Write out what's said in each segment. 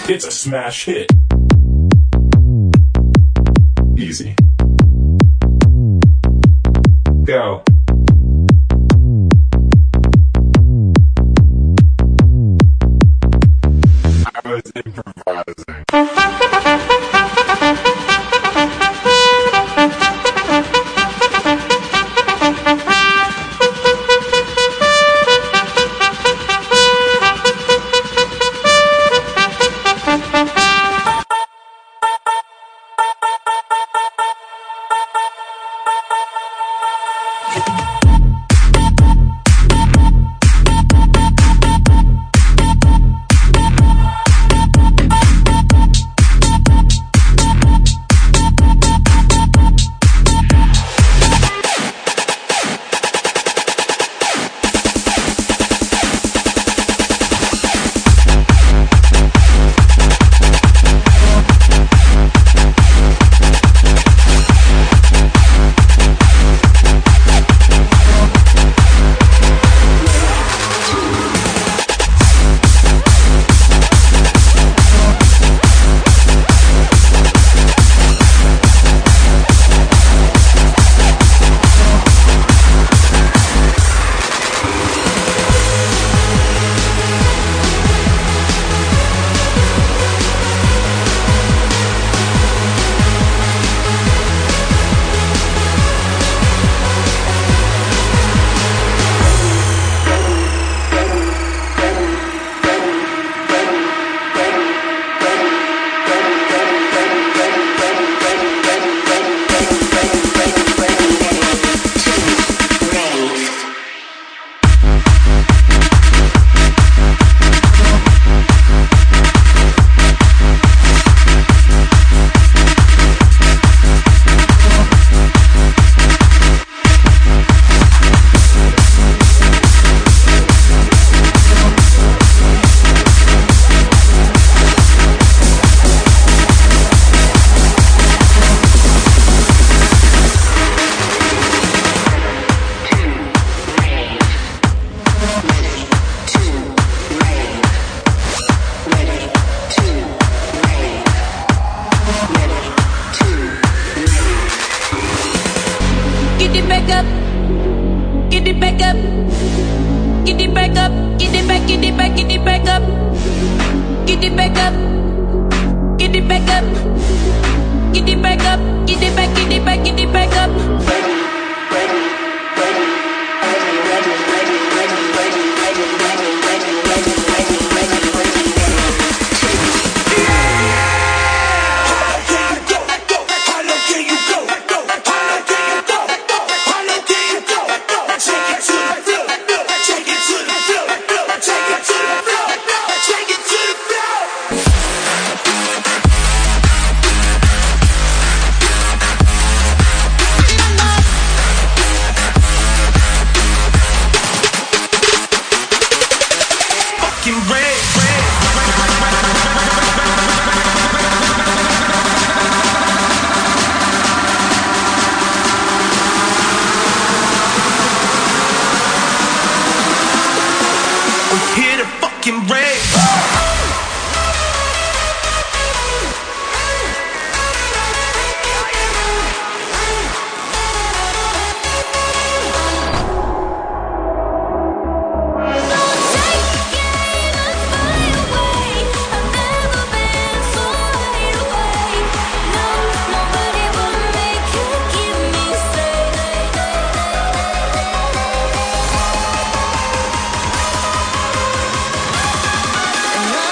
It's a smash hit. Easy. Go. I was improvising. And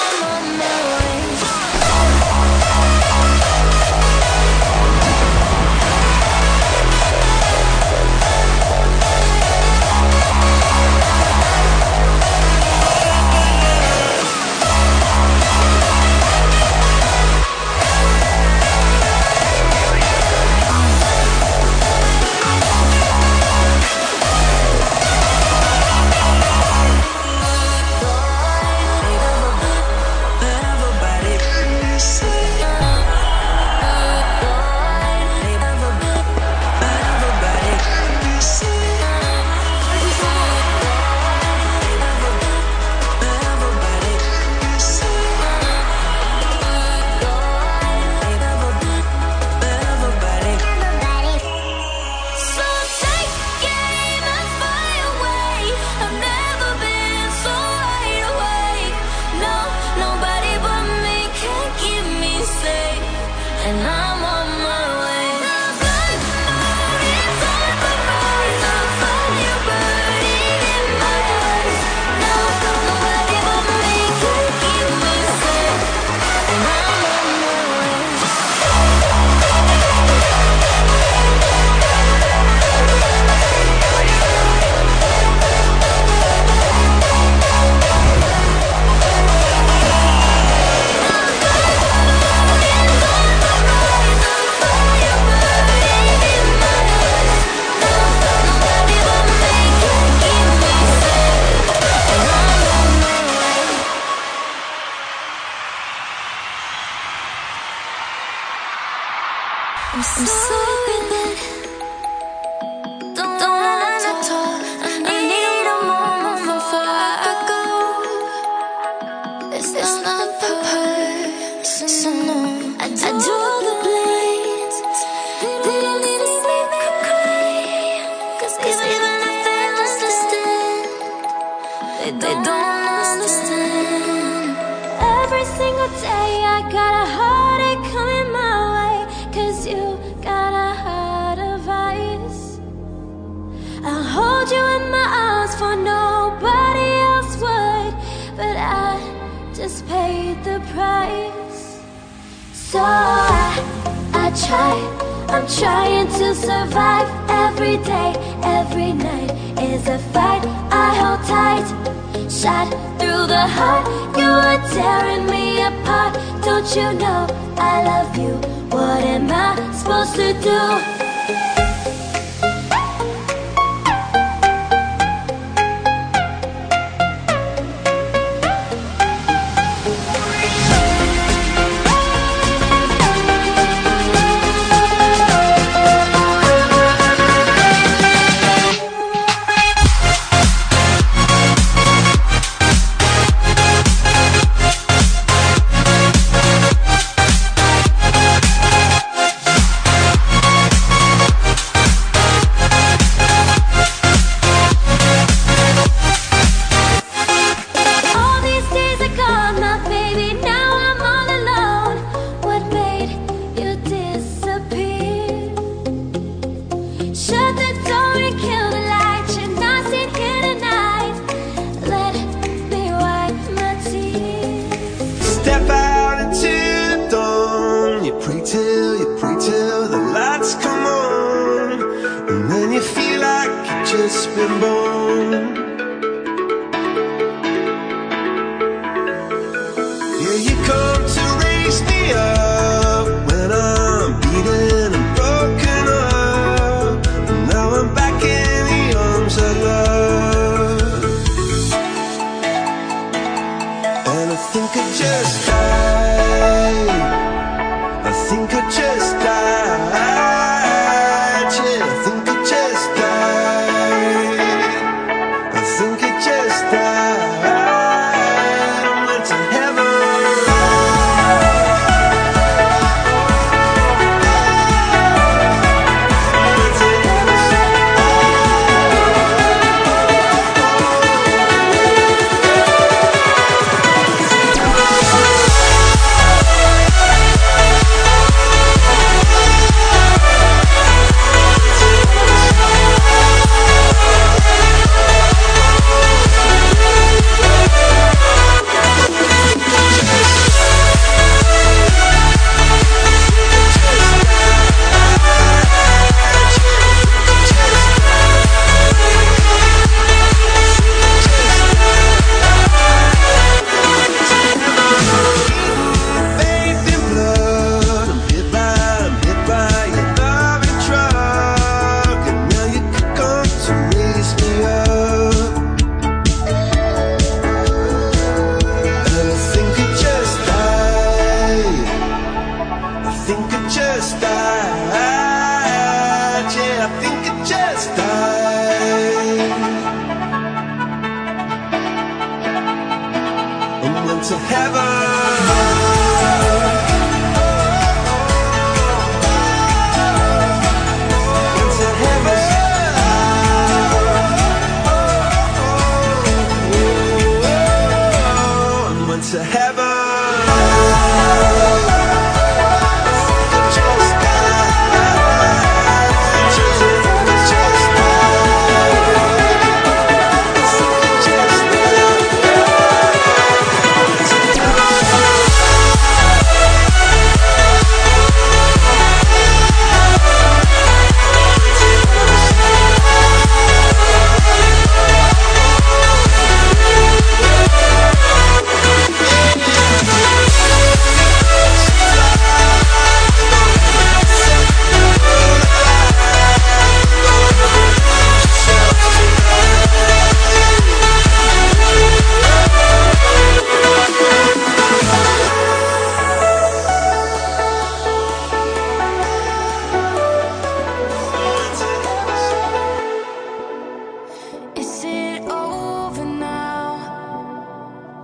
I'm sorry that don't wanna talk. I need a moment before I go. It's not personal. I draw the blades. They don't need to see me cry. 'Cause even if they understand, they don't understand. Every single day I got a heartache coming my way. 'Cause you got a heart of ice. I'll hold you in my arms for nobody else would. But I just paid the price. So I try, I'm trying to survive. Every day, every night is a fight. I hold tight, shot through the heart. You are tearing me apart. Don't you know I love you? What am I supposed to do?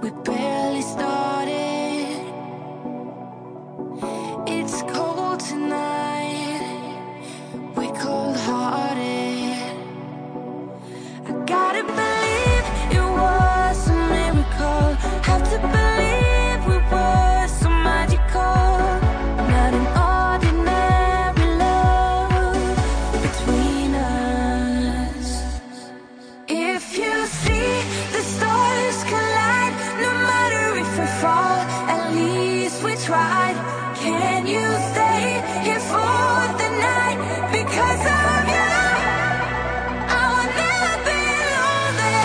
We barely started. It's cold tonight. We're cold-hearted. I gotta believe it was a miracle. Have to believe we were so magical. Not an ordinary love between us. If you see the stars collide, no matter if we fall, at least we tried. Can you stay here for the night? Because of you, I will never be lonely.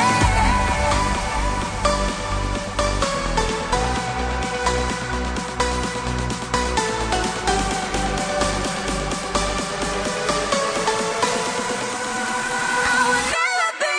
I will never be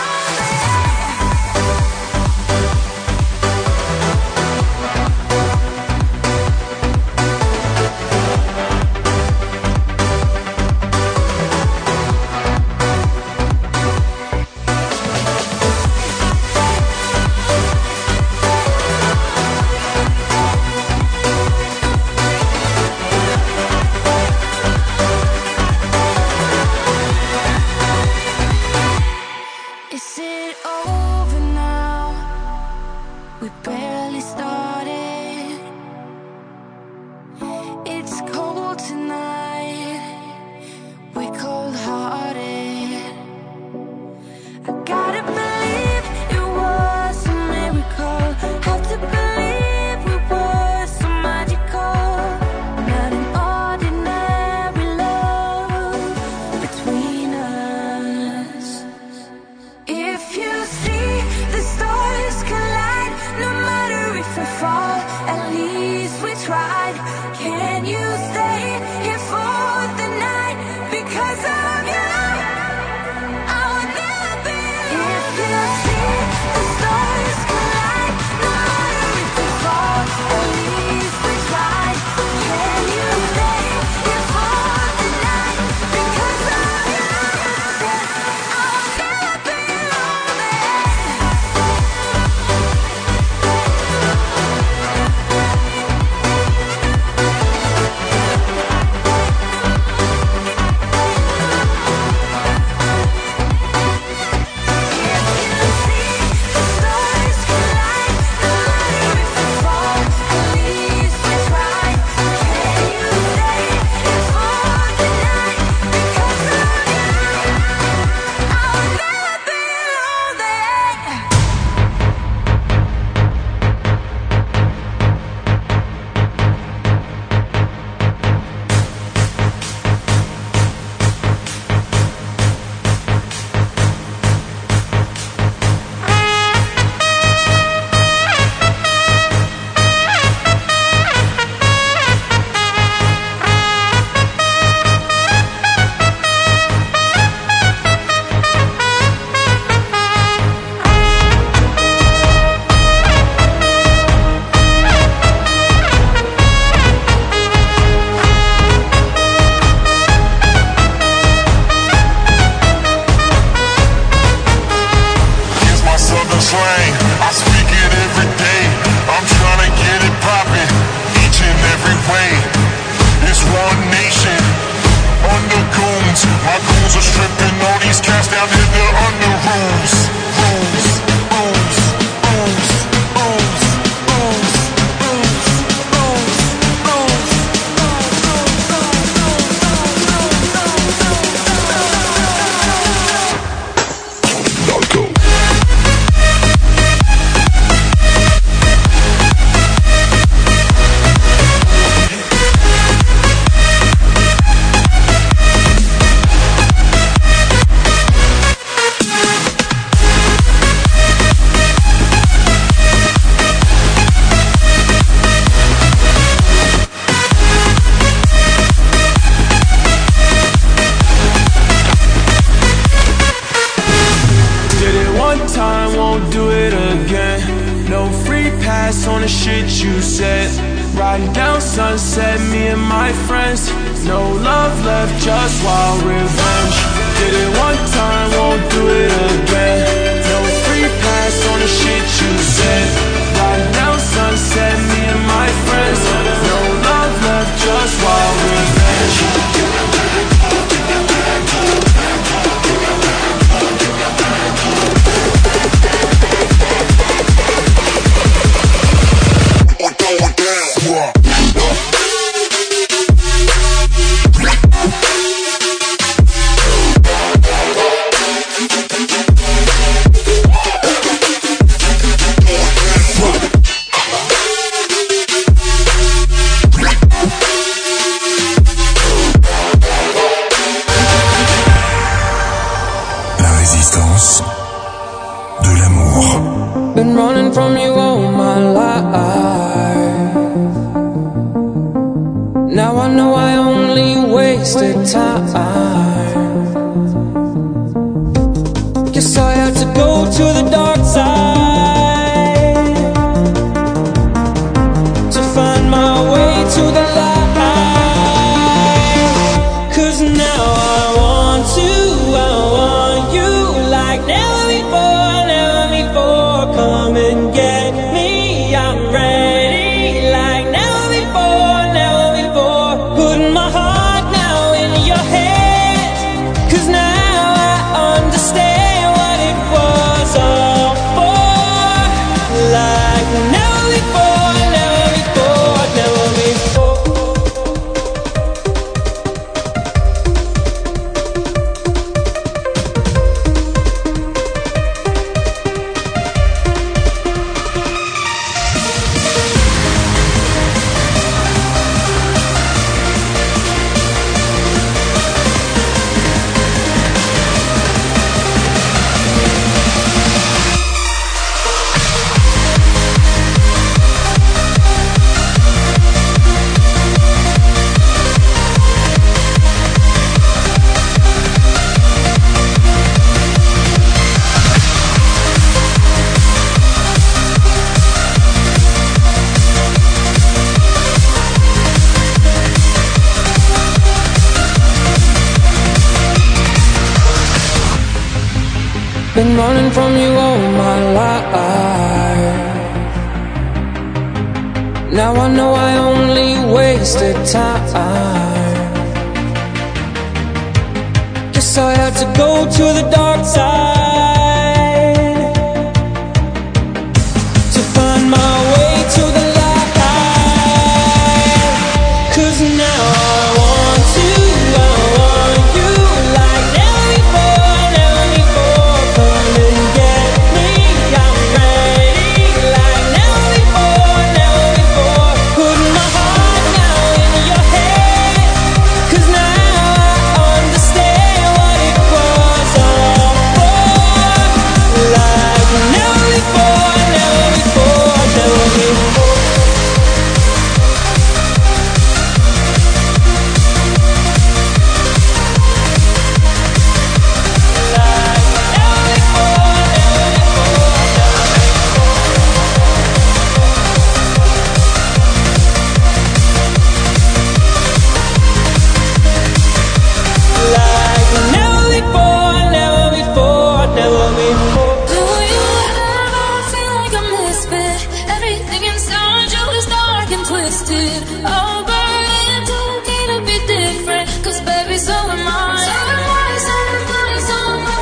Is it over now? We barely started. It's cold tonight. We're cold-hearted. I gotta believe it was a miracle. Have to believe we were so magical. Not an ordinary love between us. If you see the stars collide, no matter if we fall, at least we tried. Can you stay here for the night? Because of you, I will never be lonely. If you see the stars collide, no matter if we fall, at least we tried. Can you stay here for the night? Because of you, I will never be lonely. Riding down Sunset, me and my friends. No love left, just wild revenge. Did it one time, won't do it again. No free pass on the shit you said. wasted time. Guess I had to go to the dark side to find my way to the light. 'Cause now I want you like never before, never before. Come and get me, I'm ready like never before, never before. Putting my heart now in your hands, 'cause now I understand what it was all for. Like never before, never before, never before. Been running from you all my life. Now I know I only wasted time. Guess I had to go to the dark side to find my way to the light. 'Cause now I want you like never before, never before. Come and get me, I'm ready like never before, never before. Putting my heart now in your hands, 'cause now I understand what it was all for. Like never before, never before, never before. Do you ever feel like a misfit? Everything inside you is dark and twisted. Oh, but it's okay to be different, 'cause baby, so am I. So am I, so am I, so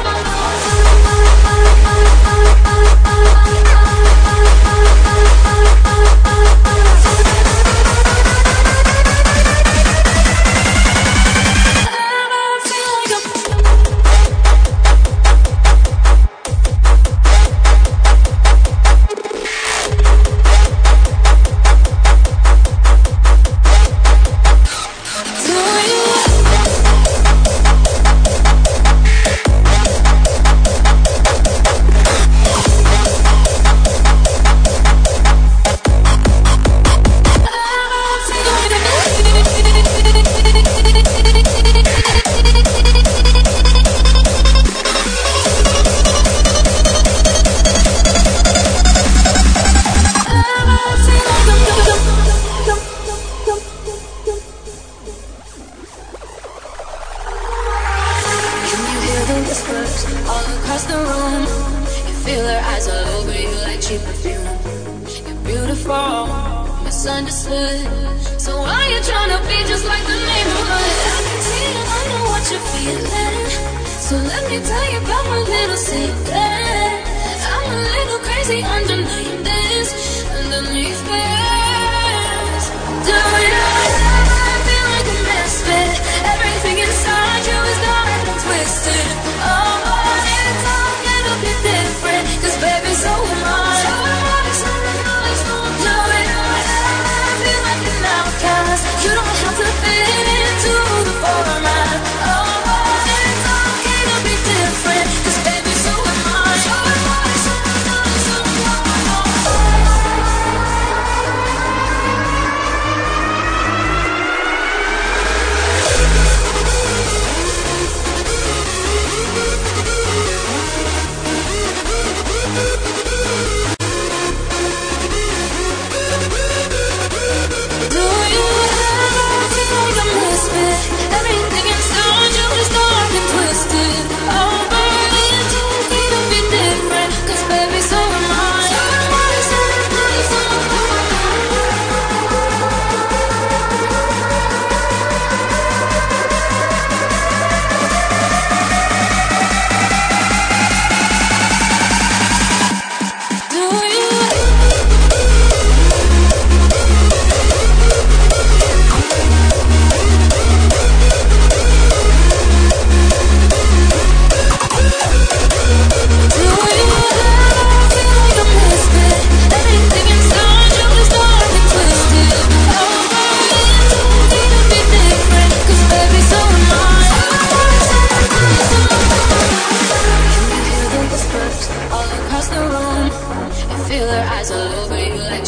all across the room. You feel her eyes all over you like cheap perfume. You're beautiful, misunderstood. So why you tryna be just like the neighborhood? I can see and I know what you're feeling. So let me tell you about my little secret. I'm a little crazy underneath this, underneath this. Do you ever feel like a misfit? Everything inside you is dark and twisted. Oh, but it's okay to be different, 'cause baby, so am I. So am I, so am I, so am I. Do you ever feel like an outcast? You don't have to fit into the format. Oh, but it's okay to be different, 'cause baby, so am I. So am I, so am I, so am I.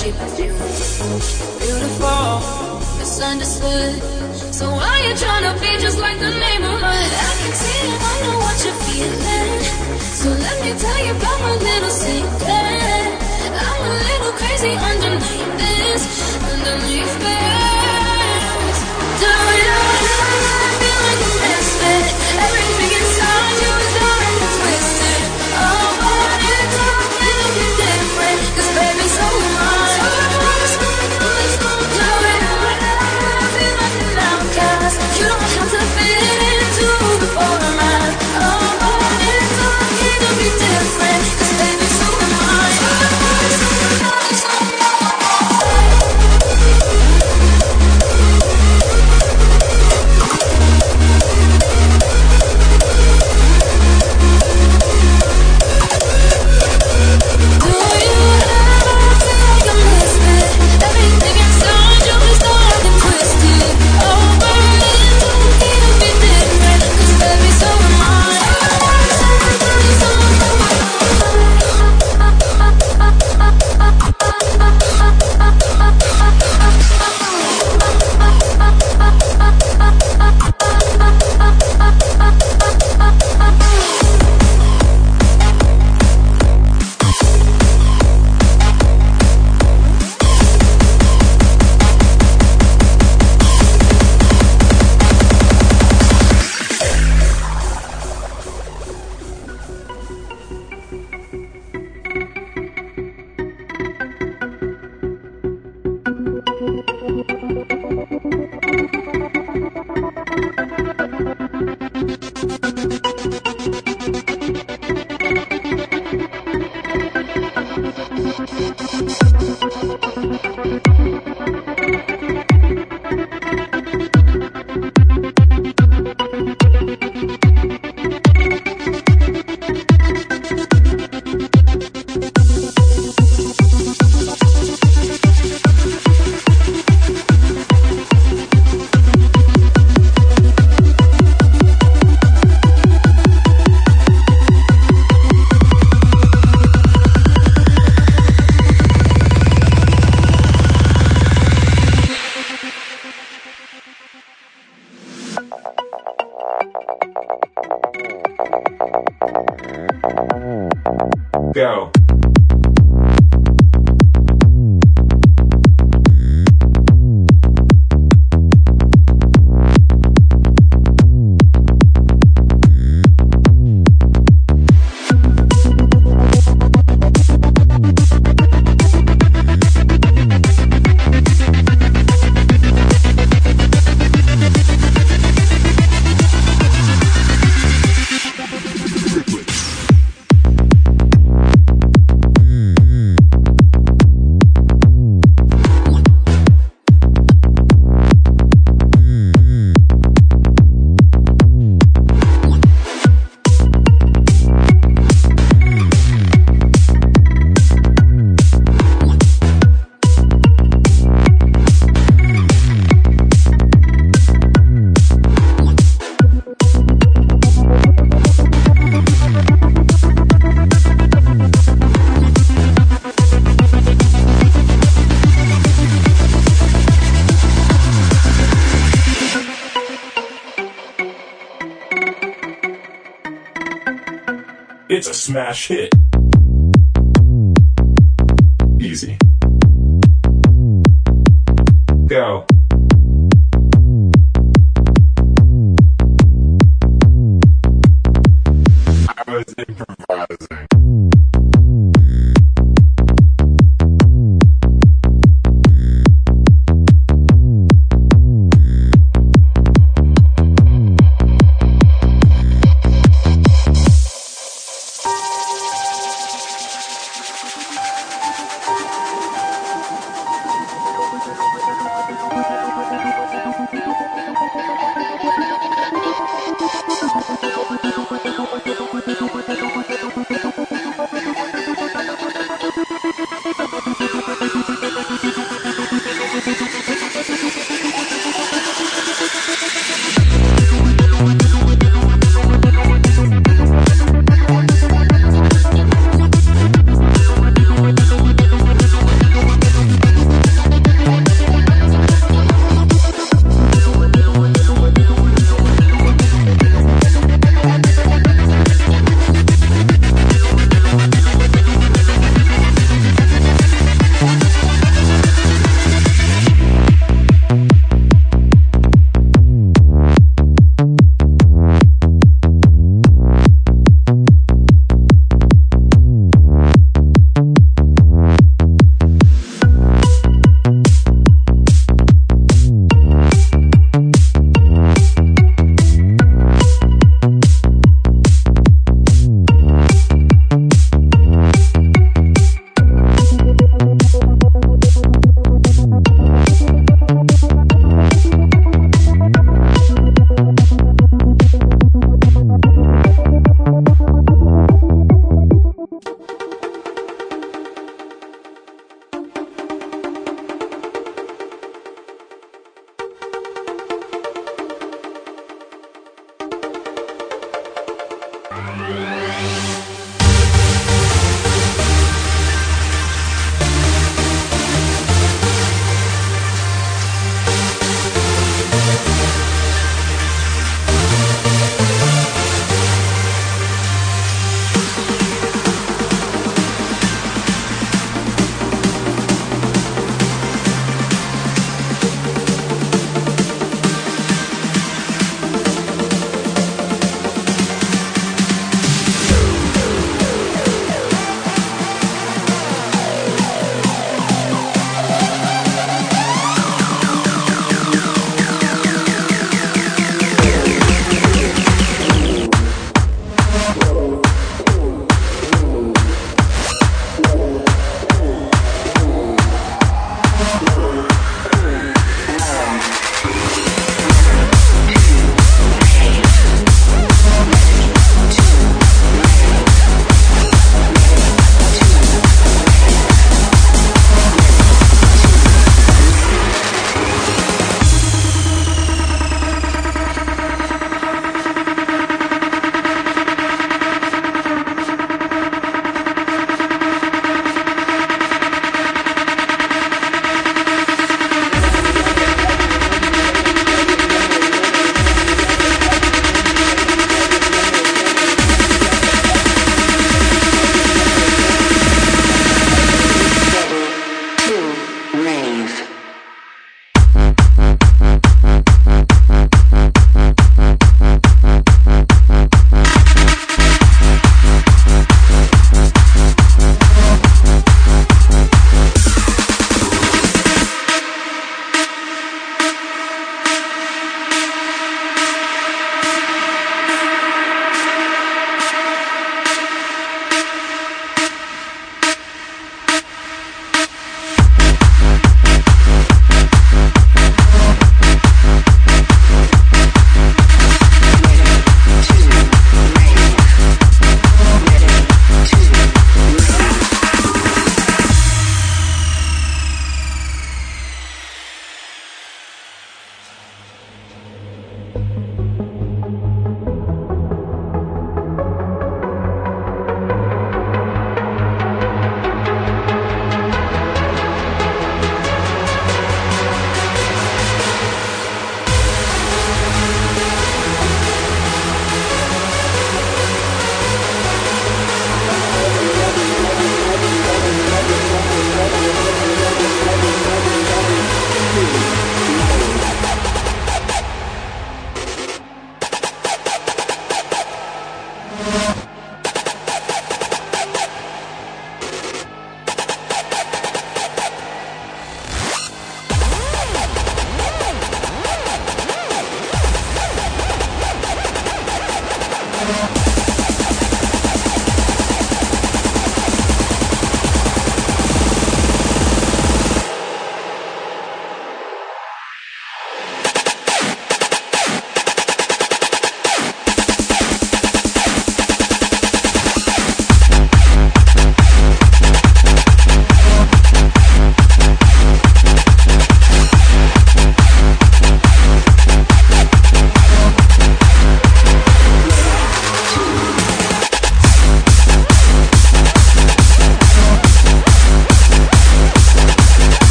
cheap perfume. Beautiful, misunderstood. So why you tryna be just like the neighborhood? I can see it, I know what you're feeling. So let me tell you about my little secret. I'm a little crazy underneath this, underneath this. Do you feel like a misfit? Everything inside you is dark and twisted. Oh, but it's all a little bit different. 'Cause baby, so am I. You don't have to fit into the format. Oh, but it's okay to be different. 'Cause baby, so am I. Do you ever feel like a misfit? Everything inside you is dark and twisted. Oh, but it's okay to be different. 'Cause baby, so am I. Go. It's a smash hit. Easy. Go. I was improvising.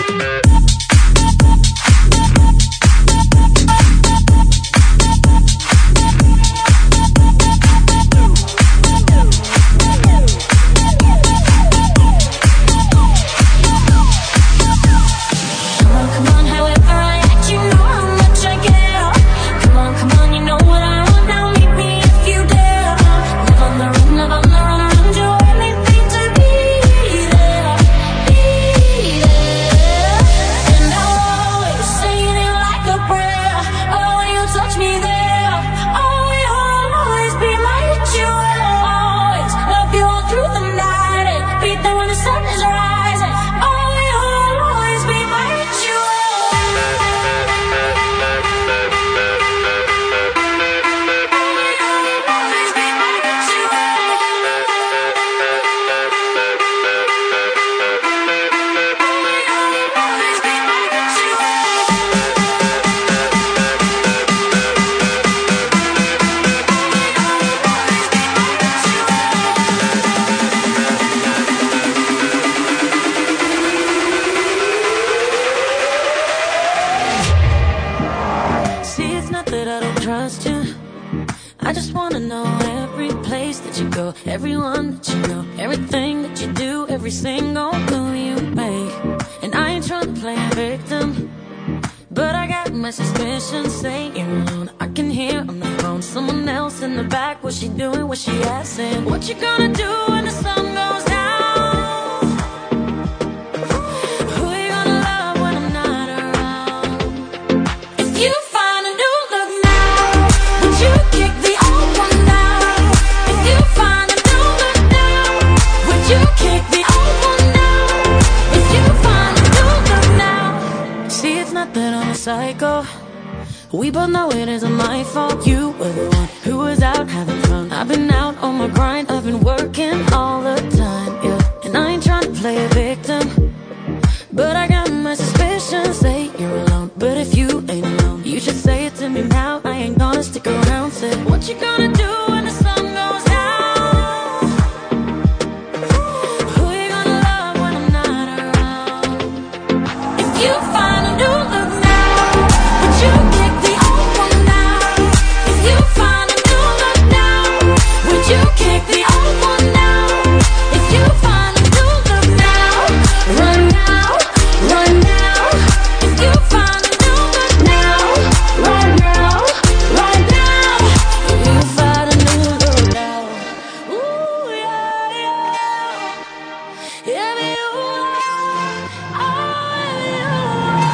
Everyone that you know, everything that you do, every single move you make. And I ain't trying to play a victim, but I got my suspicions. Say you're alone, I can hear on the phone someone else in the back. What's she doing, what's she asking? What you gonna do when the sun goes down? Who you gonna love when I'm not around? If you find a new look now, would you kick the old one down? If you find you kick the old one now. If you find a new look now. See, it's not that I'm a psycho. We both know it isn't my fault. You were the one who was out having fun. I've been out on my grind, I've been working all the time, yeah. And I ain't trying to play a victim, but I got my suspicions. Say you're alone, but if you ain't alone, you should say it to me now. I ain't gonna stick around. Say what you gonna do when the sun goes down? You find a new look now, would you kick the old one now? If you find a new look now, would you kick the old one now? If you find a new look now, run now, run now. If you find a new look now, run now, run now. If you find a new look now, ooh yeah, yeah, yeah, you.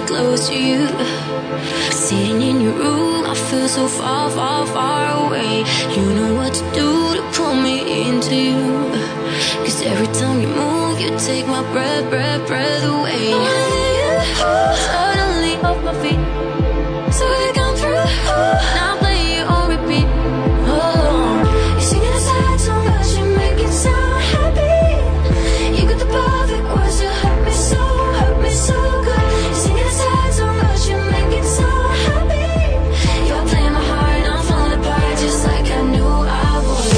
get close to you. Sitting in your room, I feel so far, far, far away. You know what to do to pull me into you. Cause every time you move, you take my breath, breath, breath away. Suddenly off my feet, so we come through. Now play it on repeat. Oh, you're singing a sad song, but you make it sound happy. You got the perfect words to hurt me so good. You're singing a sad song, but you make it sound happy. You're playing my heart and I'm falling apart just like I knew I would.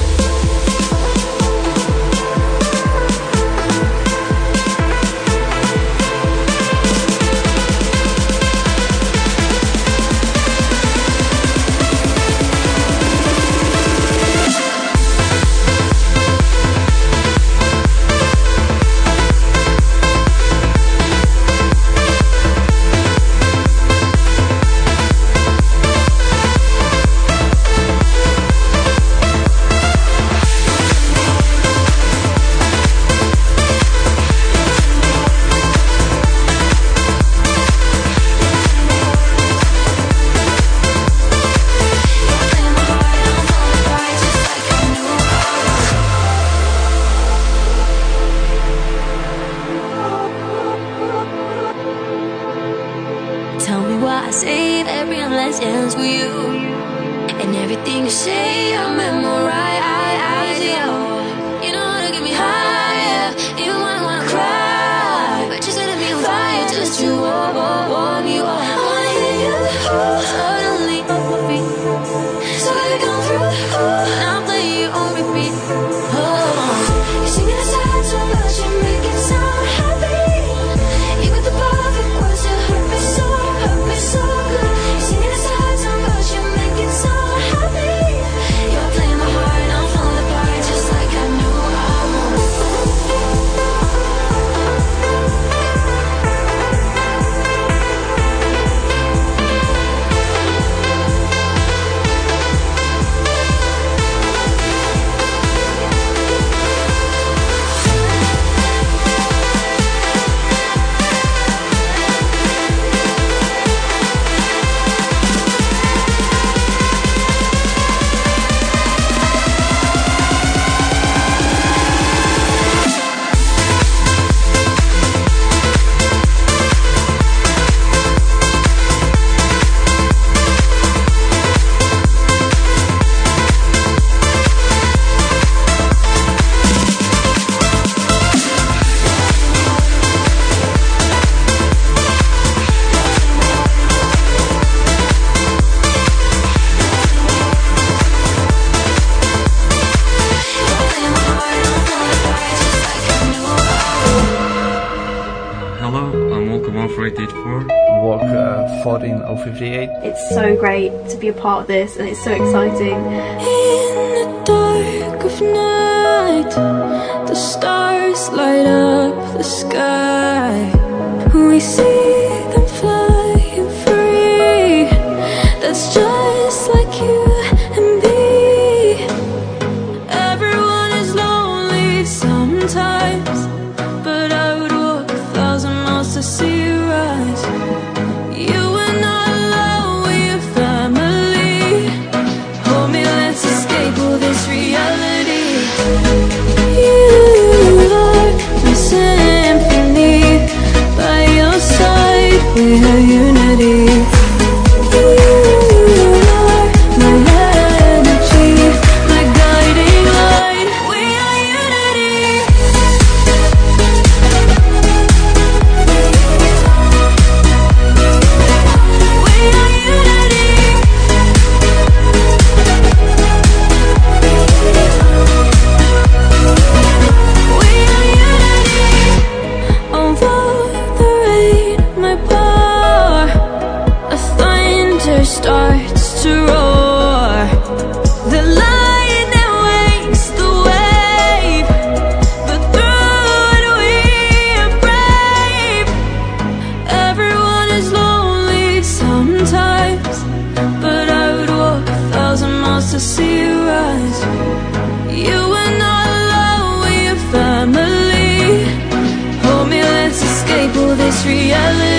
Tell me why I save every last dance with you, and everything you say I memorize. You know how to get me higher, even when I wanna cry, but you set me on fire just to warm you up. I wanna hear you suddenly off my feet, so baby come through. Now play you on repeat. Oh, you're singing a sad song, but you make it sound happy. You got the perfect words to hurt me so good. You're singing a sad song, but you make it sound happy. You're playing my heart and I'm falling apart just like I knew I would. Hello, I'm Walker 14884. Walk 14058. It's so great to be a part of this and it's so exciting. In the dark of night, the stars light up the sky. We see them flying free. That's just like you and me. Everyone is lonely sometimes, but I would walk 1,000 miles to see you rise. You are not alone, we're family. Hold me, let's escape all this reality. You are my symphony. By your side, we are unity. You are my energy, my guiding light. We are unity. We are unity. We are unity. Over the rain, my power, a thunder starts to roar. The light that wakes the wave, but through it we are brave. Everyone is lonely sometimes, but I would walk 1,000 miles to see you rise. You are not alone, we are family. Hold me, let's escape all this reality.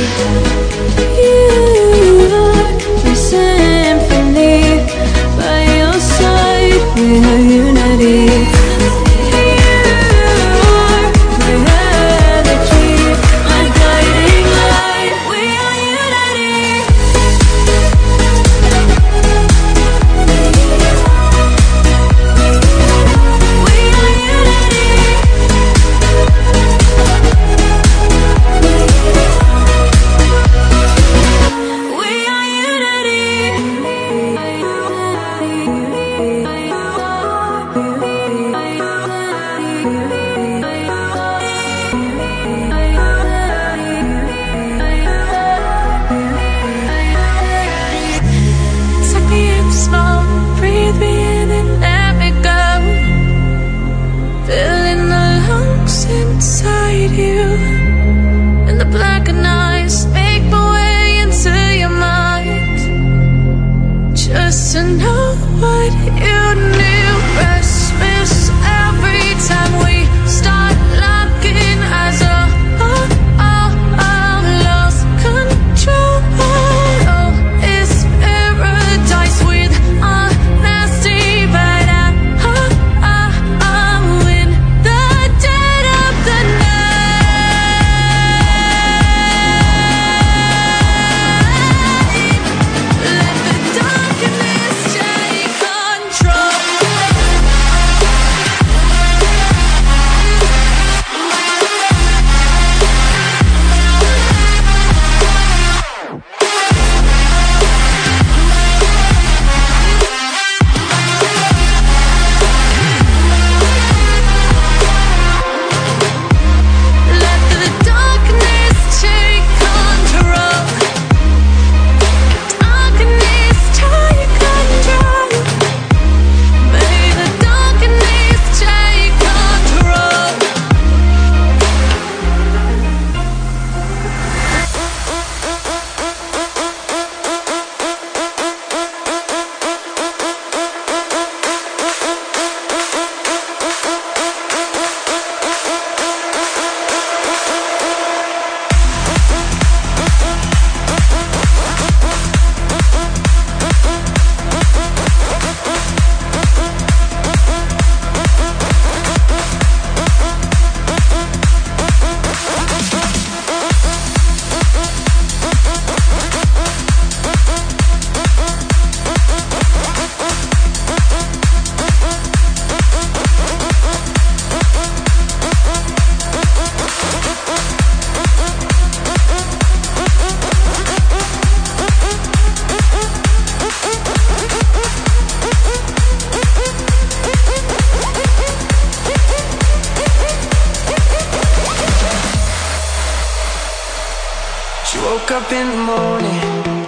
Woke up in the morning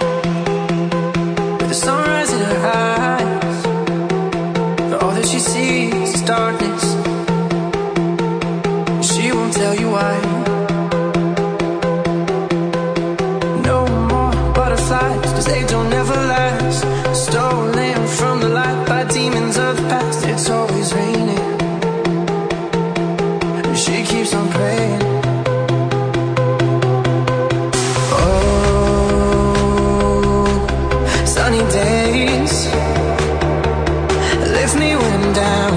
with the sunrise in her eyes, but all that she sees is darkness. She won't tell you why. No more butterflies, 'cause they don't ever last. Stolen from the light by demons of the past. It's always raining, and she keeps on praying. Sunny days lift me when I'm down.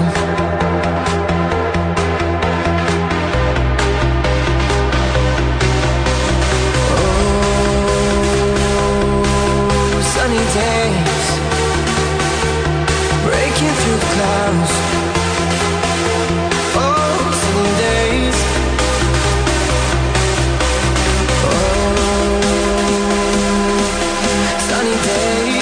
Oh, sunny days breaking through the clouds. Oh, sunny days. Oh, sunny days.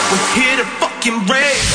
We're here to fucking rave.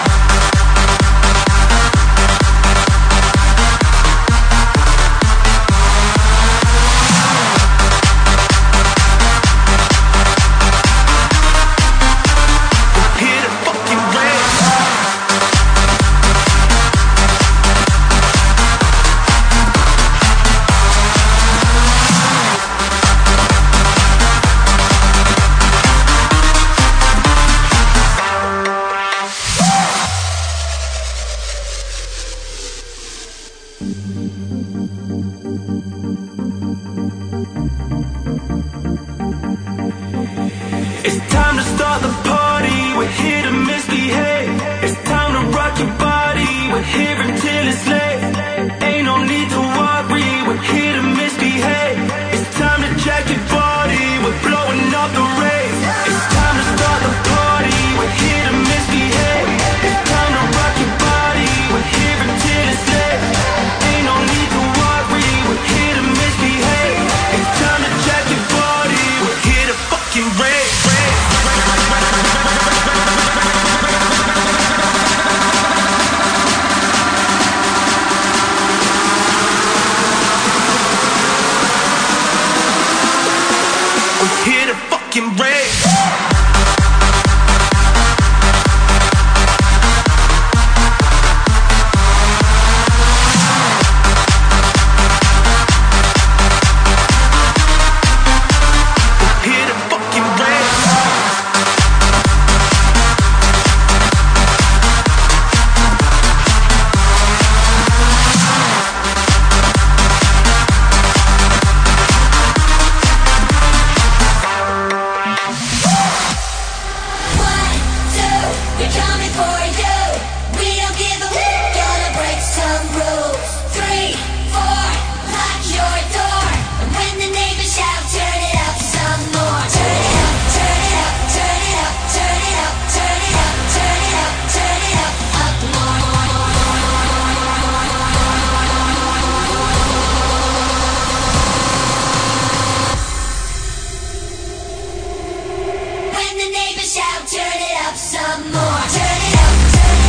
It's time to start the party, we're here to misbehave. It's time to rock your body, we're here until it's late. Ain't no need to worry, we're here to misbehave. It's time to jack your body, we're blowing up the rave. It's time to start the party, we're here to misbehave. It's time to rock your body, we're here until it's late. Ain't no need to worry, we're here to misbehave. It's time to jack your body, we're here to fucking rave. Here to fucking rave. When the neighbors shout, turn it up some more. Turn it up, turn it up.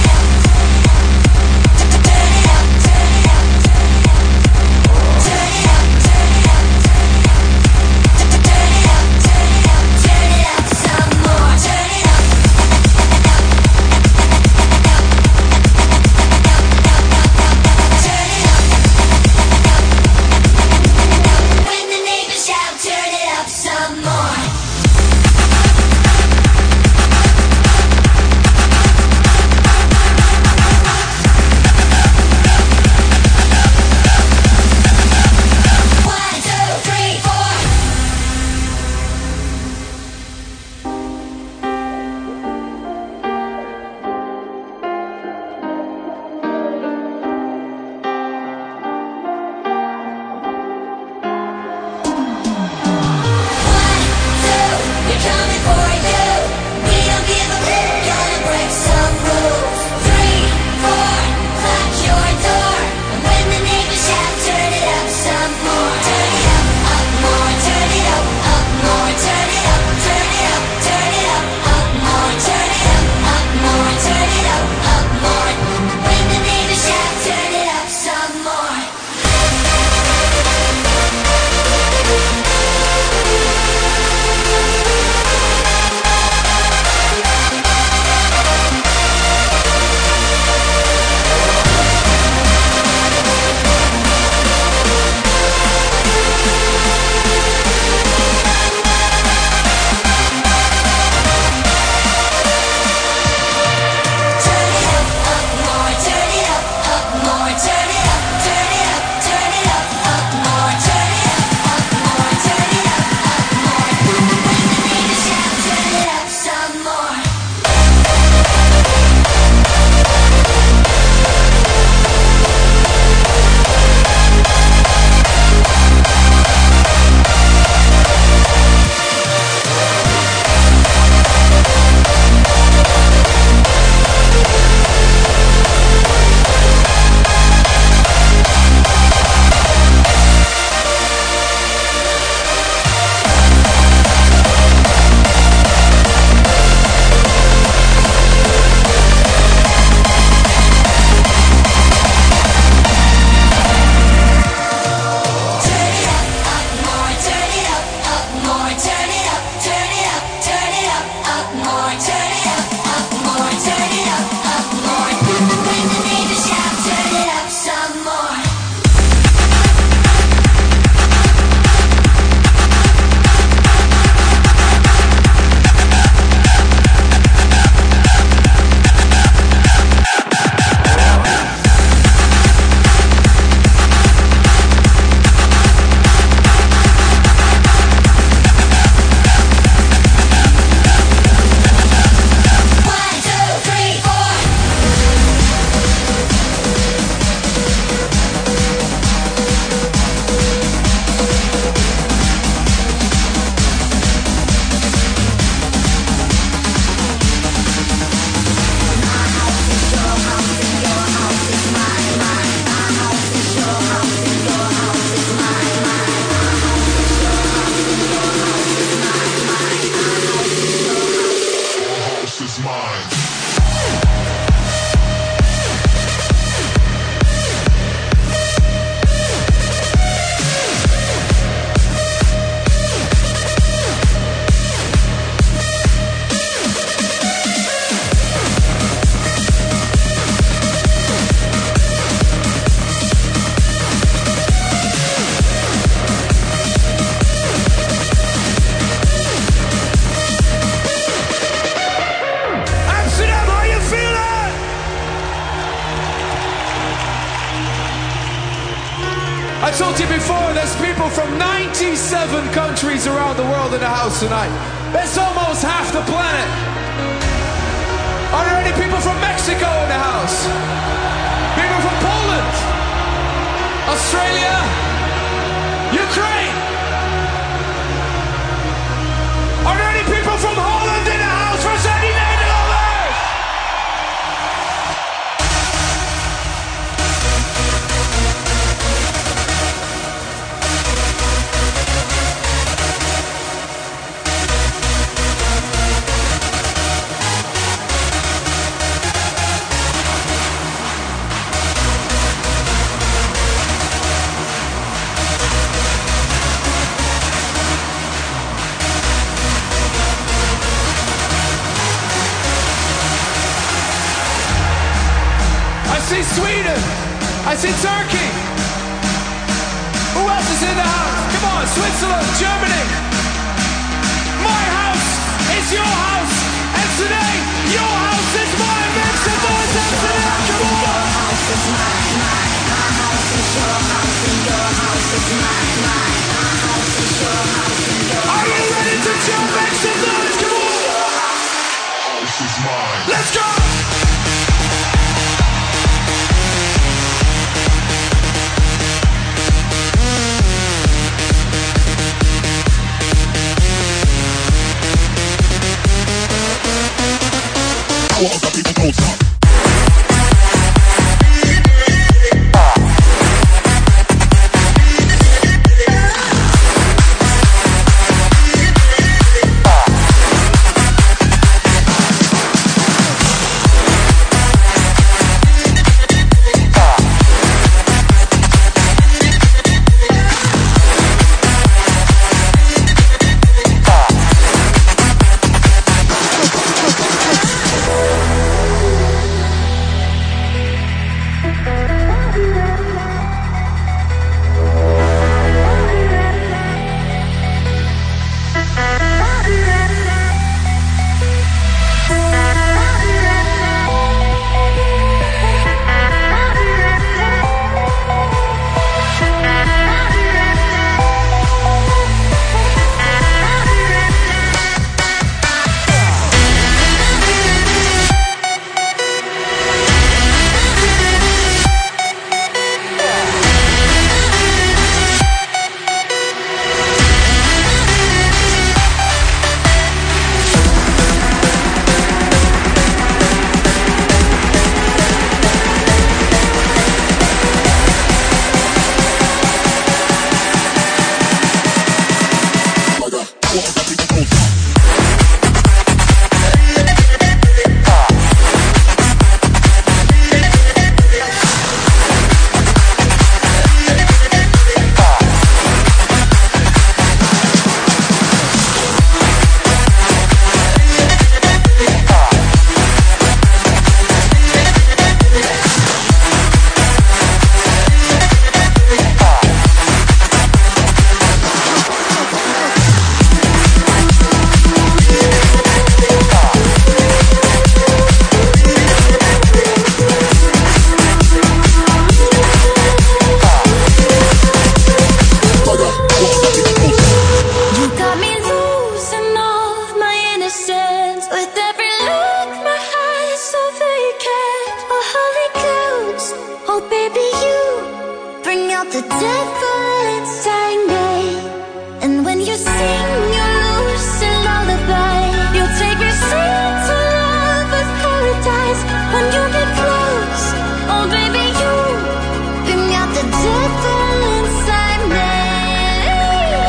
house is mine. I told you before, there's people from 97 countries around the world in the house tonight. That's almost half the planet. Are there any people from Mexico in the house? People from Poland, Australia, Ukraine? Are there any people from Holland in the house? For any name it over? I see Sweden. I see Turkey. Who else is in the house? Come on, Switzerland, Germany. My house is your house. And today, your house is mine. Make some noise Amsterdam. Come on. Your house is mine. My house is your house. And your house is mine. My house is your house. And your house. Are you ready to jump? Make some noise. Come on. Your house is mine. Let's go. All the people don't stop.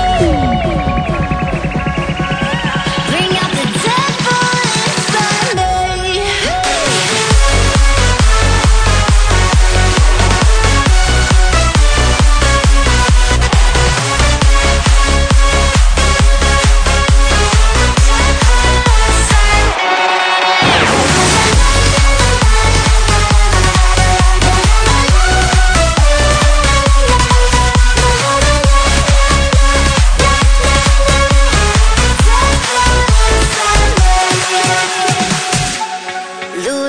Bring out the devil inside me.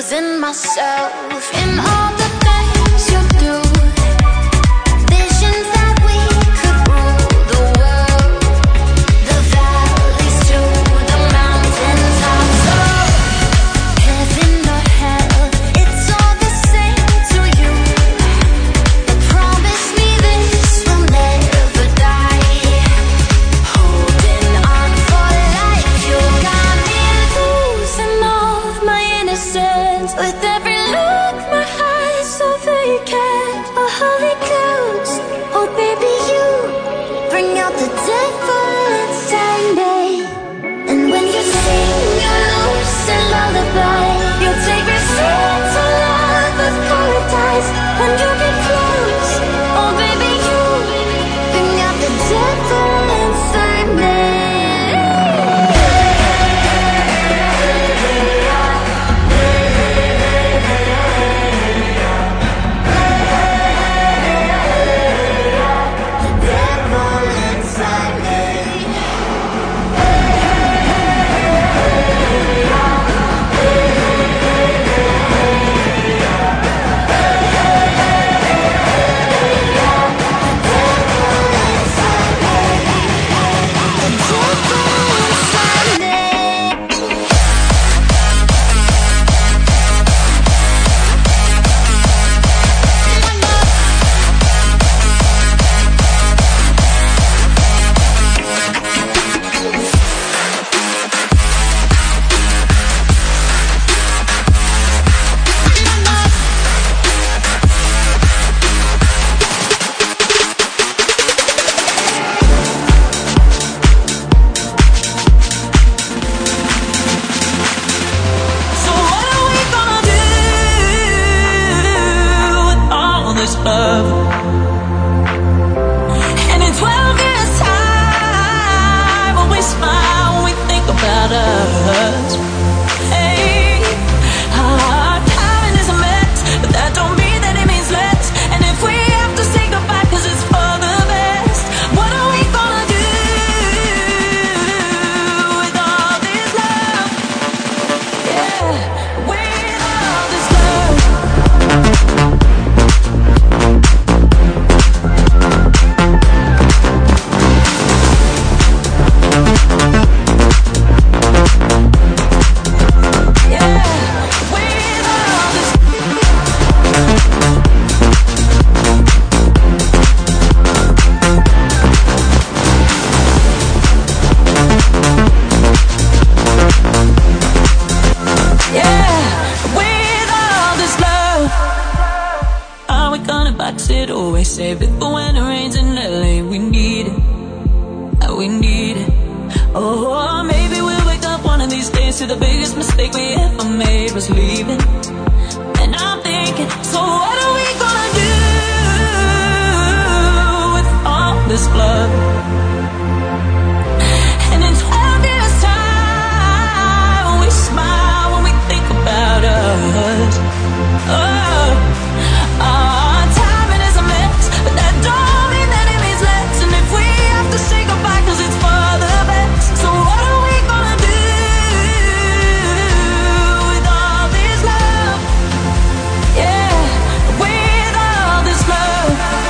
losing myself in all the things you do. Visions that we could rule the world, the valleys to the mountaintops. Oh, heaven or hell, it's all the same to you. But promise me this will never die. Holding on for life, you got me losing all of my innocence. With every look, my eyes so vacant. A holy ghost, oh baby, you bring out the devil inside me. And when you sing your lucid lullaby, you take me straight to love of paradise. When you get close, oh baby, you bring out the devil inside me. Save it for when it rains in LA. We need it, we need it. Oh, maybe we'll wake up one of these days to the biggest mistake we ever made was leaving. And I'm thinking, so what are we gonna do with all this love? And in 12 years time, when we smile, when we think about us, oh, timing is a mess, but that don't mean that it means less. And if we have to say goodbye, cause it's for the best, so what are we gonna do with all this love? Yeah, with all this love.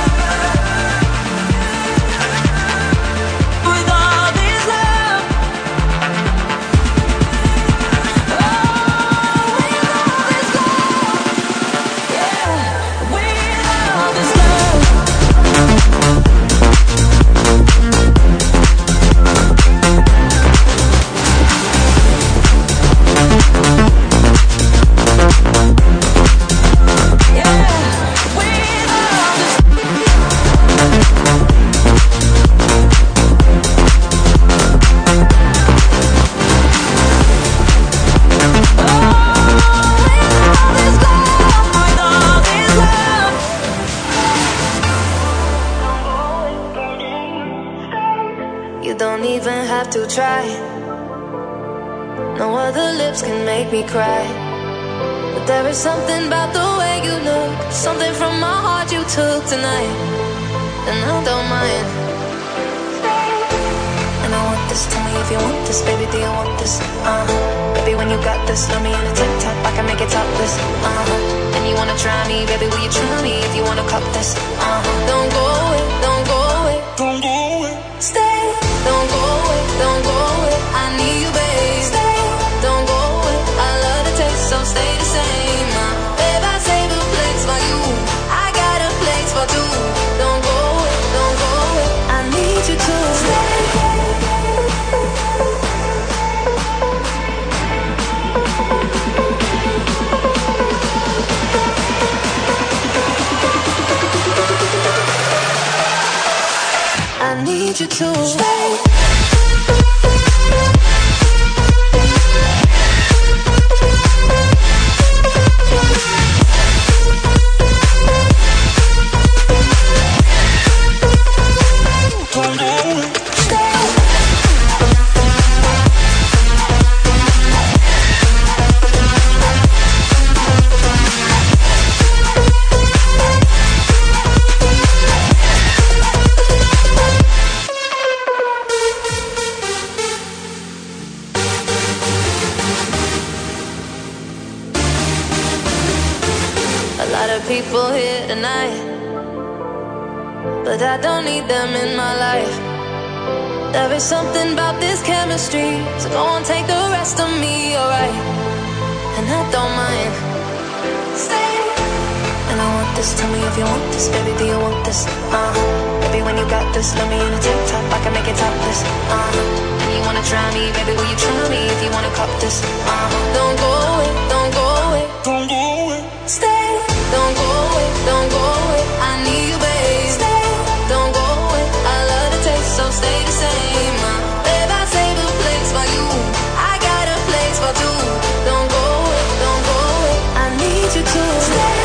With all this love. Oh, with all this love. Yeah, with all this love. You don't even have to try. No other lips can make me cry. But there is something about the way you look, something from my heart you took tonight, and I don't mind. And I want this, tell me if you want this, baby, do you want this? Baby, when you got this, love me in a tank top, I can make it topless. baby, will you try me if you wanna cop this? Don't go away, don't go away, don't go away. Stay, don't go away, don't go away. I need you, babe. Stay, don't go away. I love the taste, so stay the same. Babe, I save a place for you. I got a place for two. Don't go away, don't go away. I need you to stay. I need you to stay. People here tonight, but I don't need them in my life. There is something about this chemistry, so go on, take the rest of me, alright? And I don't mind. Stay. And I want this, tell me if you want this, baby, do you want this? Baby, when you got this, let me in a tank top, I can make it topless. And you wanna try me, baby, will you try me if you wanna cop this? Don't go away, don't go away, don't go away. Stay. Don't go away, don't go away. I need you, babe. Stay, don't go away. I love the taste, so stay the same. Babe, I save a place for you. I got a place for two. Don't go away, don't go away. I need you to stay.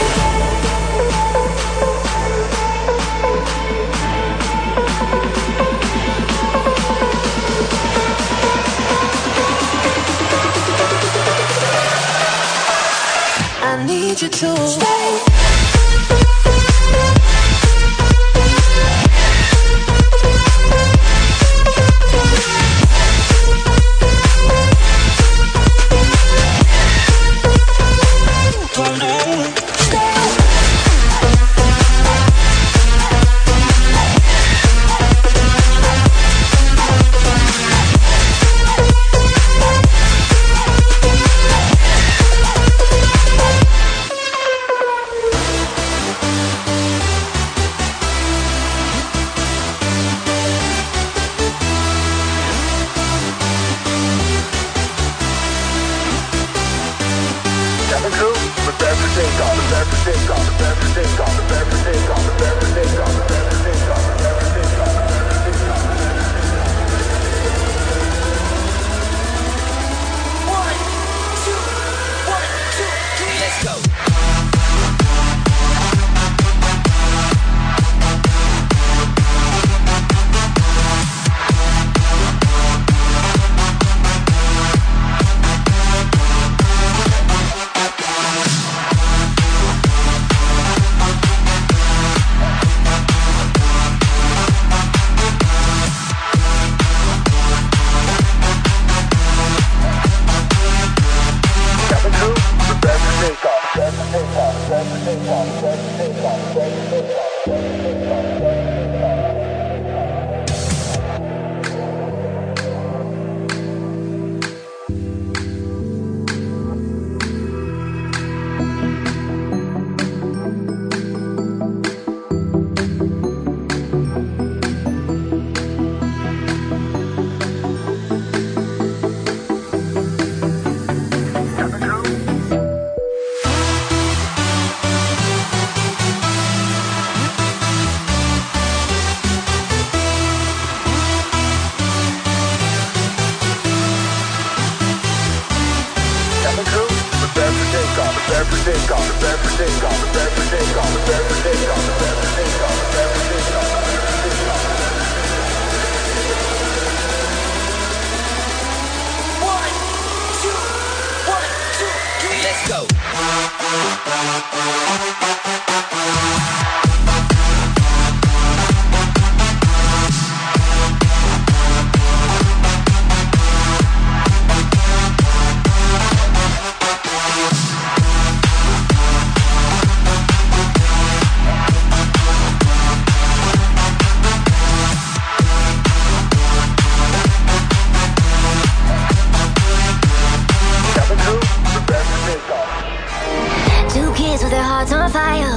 I need you to stay.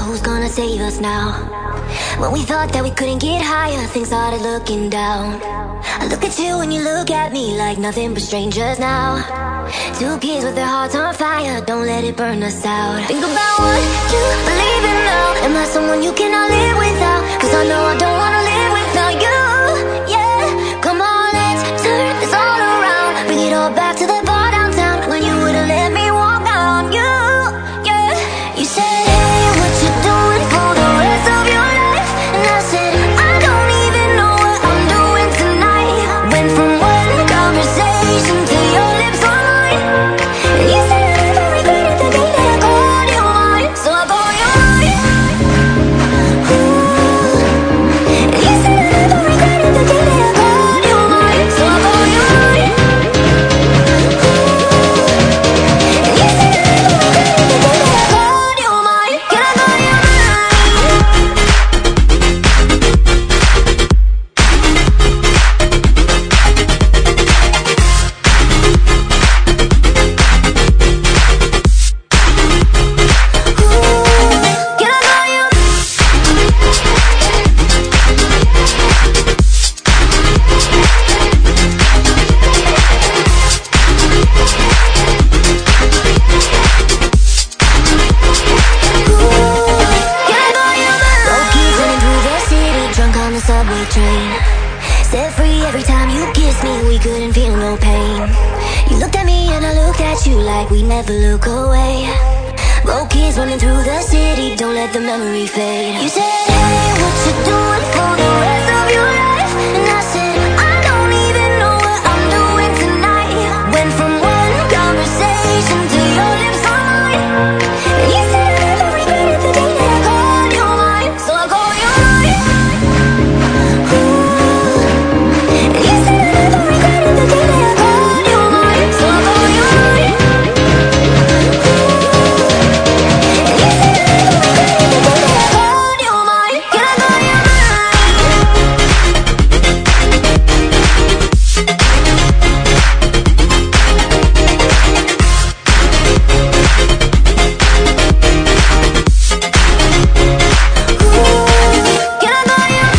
who's gonna save us now? When we thought that we couldn't get higher, things started looking down. I look at you and you look at me like nothing but strangers now. Two kids with their hearts on fire, don't let it burn us out. Think about what you believe in now. Am I someone you cannot live without? Cause I know I don't wanna live without you, yeah. Come on, let's turn this all around. Bring it all back to the bar downtown when you wouldn't let me walk out on you, yeah. You said, hey, what you doing for the rest of your life? And I said, I don't even know what I'm doing tonight. Went from one conversation to your lips on mine. And you said I never regretted the day that I called you mine. So I call you mine. Ooh. And you said I never regretted the day that I called you mine. So I call you mine. Ooh. And you said I never regretted the day that I called you mine. Can I call you mine? Subway train, set free every time you kiss me. We couldn't feel no pain. You looked at me and I looked at you like we never look away. Broke kids running through the city, don't let the memory fade. You said, hey, what you doing for the rest of your life? And I said, I don't even know what I'm doing tonight. Went from one conversation to your lips on mine. And you said I never regretted the day that I called you mine. So I call you mine. You said I never regretted the day that I called you mine. So I call you mine. And you said I never regretted the day that I called you mine. Can I call you mine? Can I call you?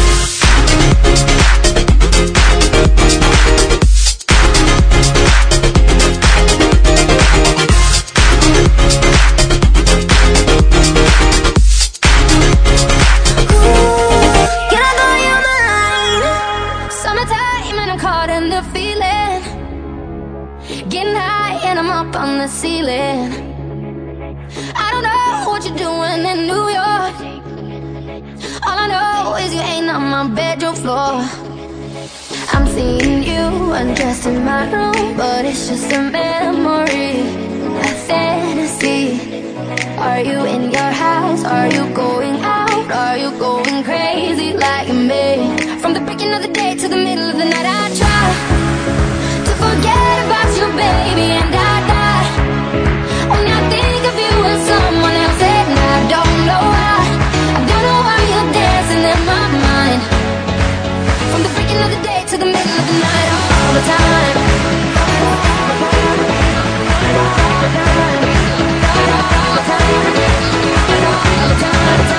Can I call you mine? Summertime and I'm caught in the feeling. Getting high and I'm up on the ceiling. I don't know what you're doing in New York. All I know is you ain't on my bedroom floor. I'm seeing you undressed in my room, but it's just a memory, a fantasy. Are you in your house? Are you going out? Are you going crazy like me? From the beginning of the day to the middle of the night, I try to forget about you, baby, and I die when I think of you and someone else, and I don't know why. I don't know why you're dancing in my mind. From the beginning of the day to the middle of the night, all the time. All the time.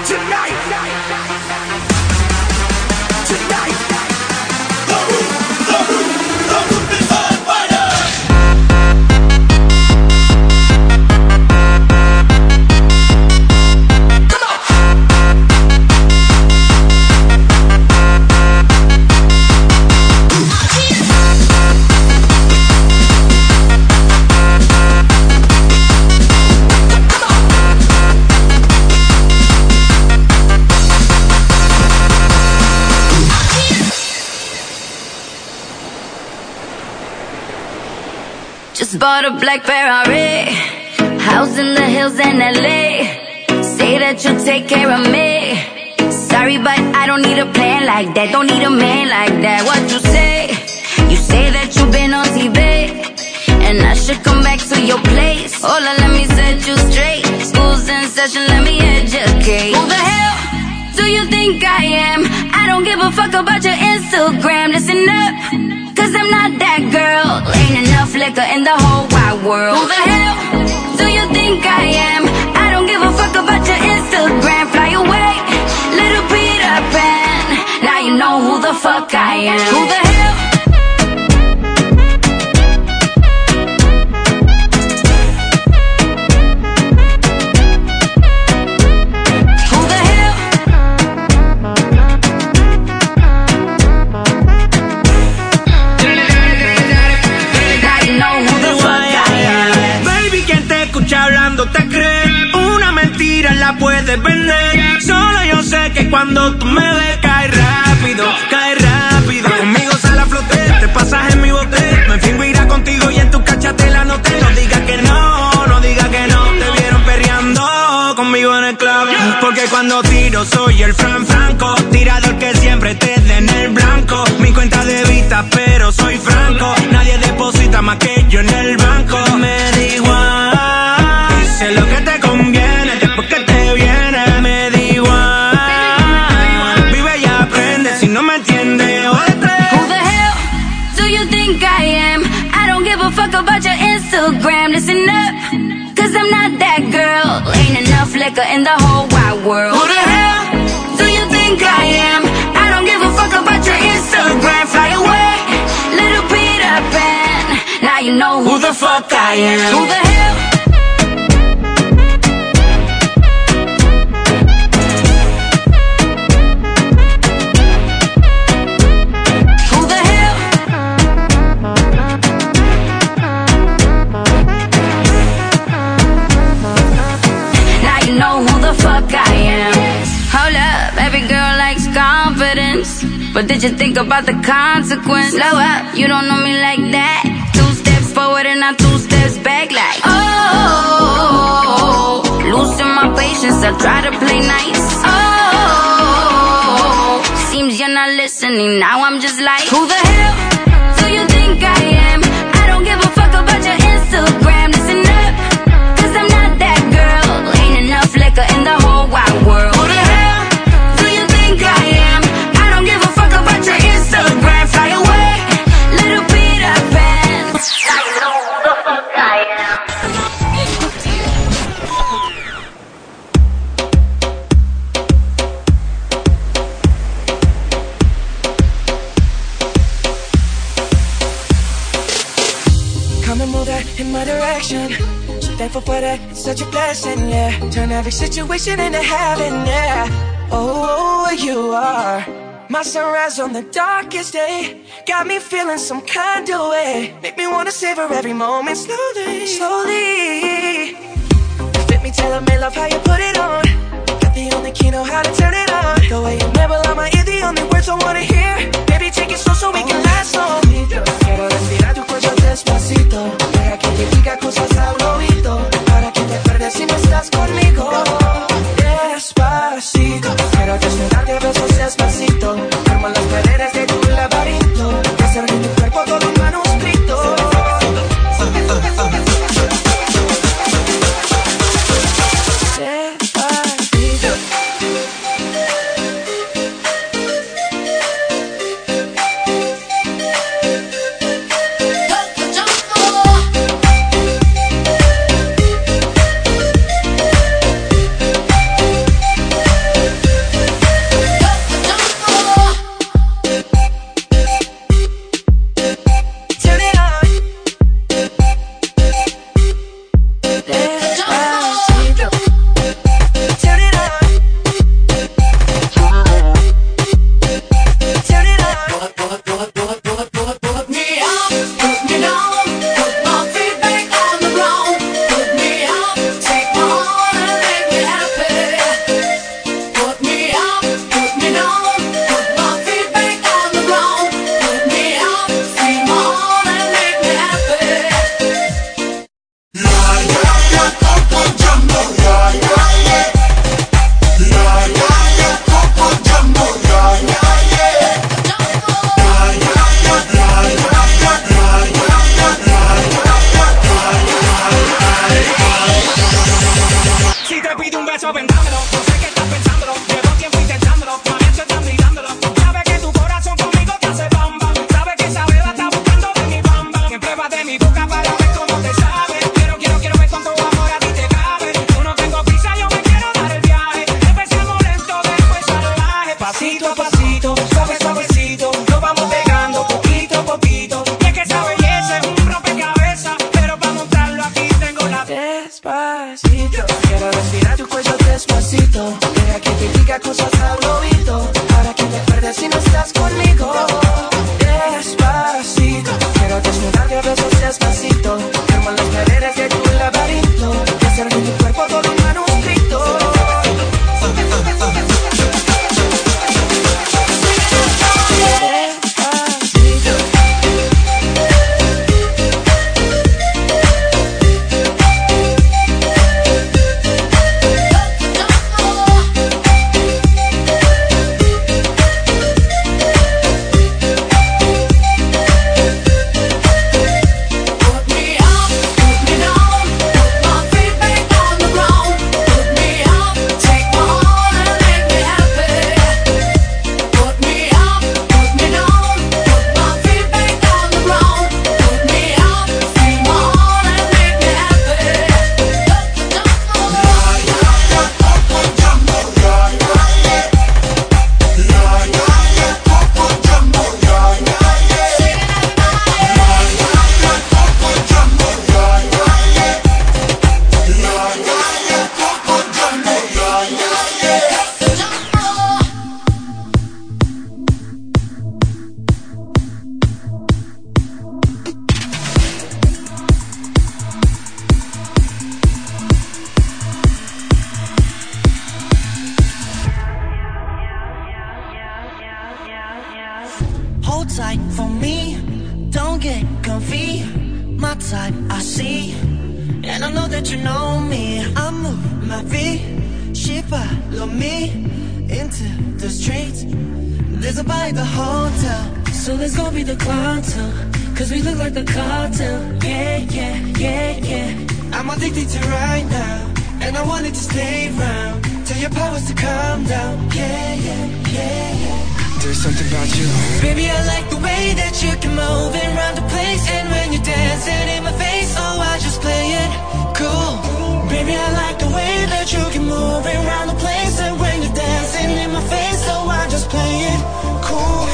Just bought a black Ferrari, house in the hills in LA. Say that you'll take care of me. Sorry, but I don't need a plan like that. Don't need a man like that. What you say? You say that you've been on TV, and I should come back to your place. Hola, let me set you straight. School's in session, let me educate. Who the hell do you think I am? I don't give a fuck about your Instagram. Listen up, cause I'm not that girl. Ain't enough liquor in the whole wide world. Who the hell do you think I am? I don't give a fuck about your Instagram. Fly away, little Peter Pan. Now you know who the fuck I am. Who the hell? Hablando te crees, una mentira la puedes vender. Solo yo sé que cuando tú me ves cae rápido, cae rápido. Conmigo sale a flote, te pasas en mi bote. Me fingo irá contigo y en tu cachate la noté. No digas que no, no digas que no. Te vieron perreando conmigo en el club. Porque cuando tiro soy el Franco, tirador que siempre te dé en el blanco. Mi cuenta de vista pero soy franco. Nadie deposita más que yo en el banco. Me da igual, sé lo que te conviene, después que te viene, me da igual. Vive y aprende, si no me entiendes, otra. Who the hell do you think I am? I don't give a fuck about your Instagram. Listen up, cause I'm not that girl. Ain't enough liquor in the whole wide world. Who the hell do you think I am? I don't give a fuck about your Instagram. Fly away, little Peter Pan. Now you know who the fuck I am. Who the hell? But did you think about the consequence? Slow up, you don't know me like that. 2 steps forward and not 2 steps back like oh, losing my patience, I try to play nice. Oh, seems you're not listening, now I'm just like who the hell do you think I am? I don't give a fuck about your Instagram. Listen up, cause I'm not that girl. Ain't enough liquor in the whole wide world. Who the hell do you think I am? I don't give a fuck about your Instagram. Fly away, little Peter Pan. I know who the fuck I am. Come and move that in my direction. So thankful for that, it's such a blessing, yeah. Turn every situation into heaven, yeah. Oh, you are my sunrise on the darkest day. Got me feeling some kind of way. Make me wanna savor every moment slowly, slowly. Fit me, tell me love how you put it on. Got the only key, know how to turn it on. The way you never lie my ear, the only words I wanna hear. Baby, take it slow so we can last long. Quiero respirar tu cuello despacito. Deja que te diga cosas al oído. Para que te pierdas si no estás conmigo. Despacito, quiero desnudarte a besos despacito. Armo las paredes de tu laberinto. Hacer de tu cuerpo todo un manuscrito. Despacito. dámelo. Yo sé que estás pensándolo, llevo tiempo intentándolo, mami, esto estás mirándolo. Sabe que tu corazón conmigo te hace bam bam. Sabe que esa beba está buscando de mi bam bam. Que pruebas de mi boca para ver cómo te sabe. Quiero ver cuánto amor a ti te cabe. Yo no tengo prisa, yo me quiero dar el viaje. Empezamos lento, después salvaje. Pasito a pasito, suave suavecito, nos vamos pegando poquito a poquito. Y es que esa belleza es un rompecabezas, pero para montarlo aquí tengo la despacito. Quiero respirar tu cuello despacito. Deja que te diga cosas al oído, para que te pierdas si no estás conmigo. Despacito, quiero desnudarte a besos despacito. Firmo las paredes de tu laberinto, y hacer de tu cuerpo todo un manuscrito. Hold tight for me, don't get comfy. My type I see, and I know that you know me. I move my feet, she follow me into the streets. There's a bar at the hotel, so let's go be the cartel, cause we look like the cartel. Yeah, yeah, yeah, yeah. I'm addicted to right now, and I want it to stay around. Tell your powers to calm down. Yeah, yeah, yeah, yeah. There's something about you. Baby, I like the way that you can move around the place. And when you're dancing in my face, oh, I just play it cool. Baby, I like the way that you can move around the place. And when you're dancing in my face, oh, I just play it cool.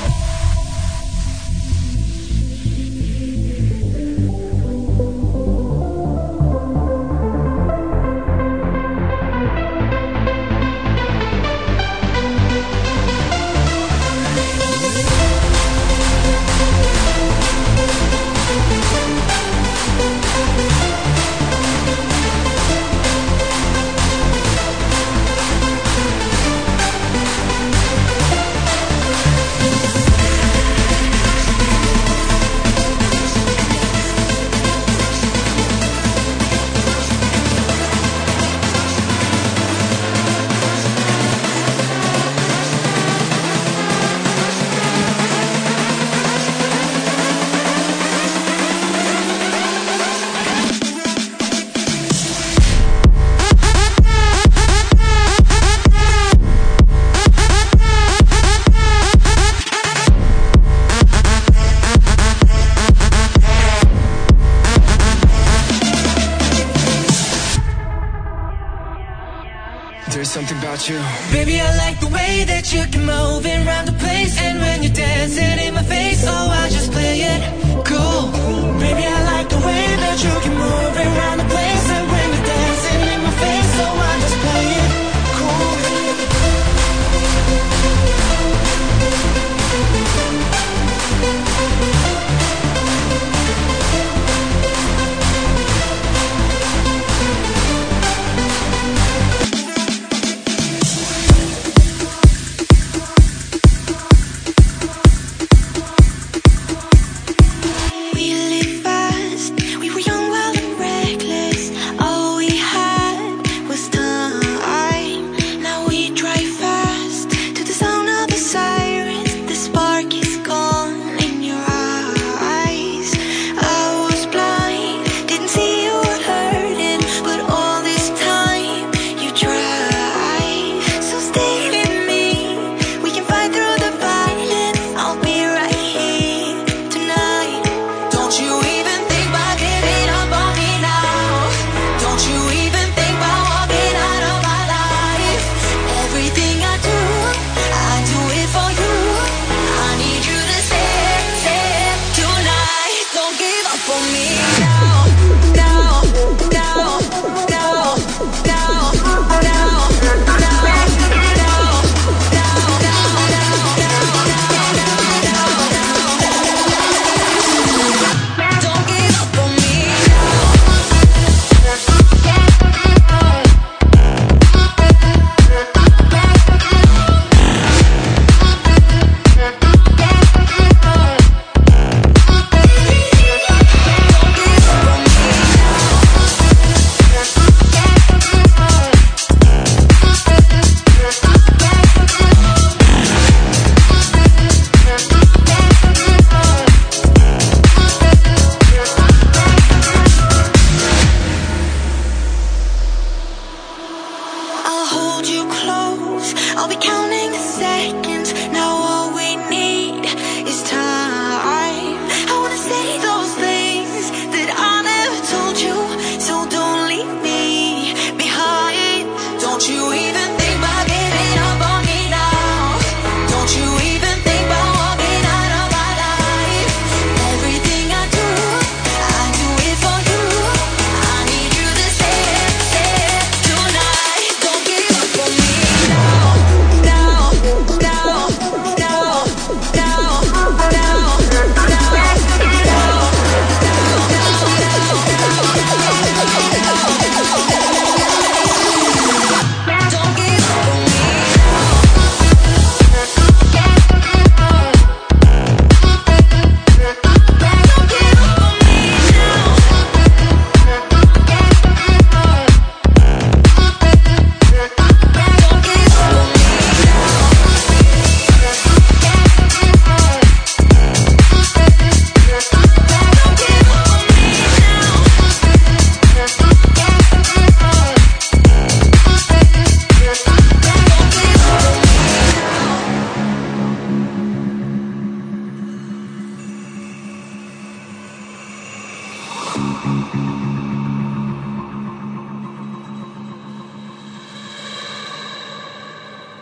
There's something about you. Baby, I like the way that you can move around the place. And when you're dancing in my face, oh, I just play it cool. Baby, I like the way that you can move around the place. And when you're dancing in my face, oh, I just play it cool. We live by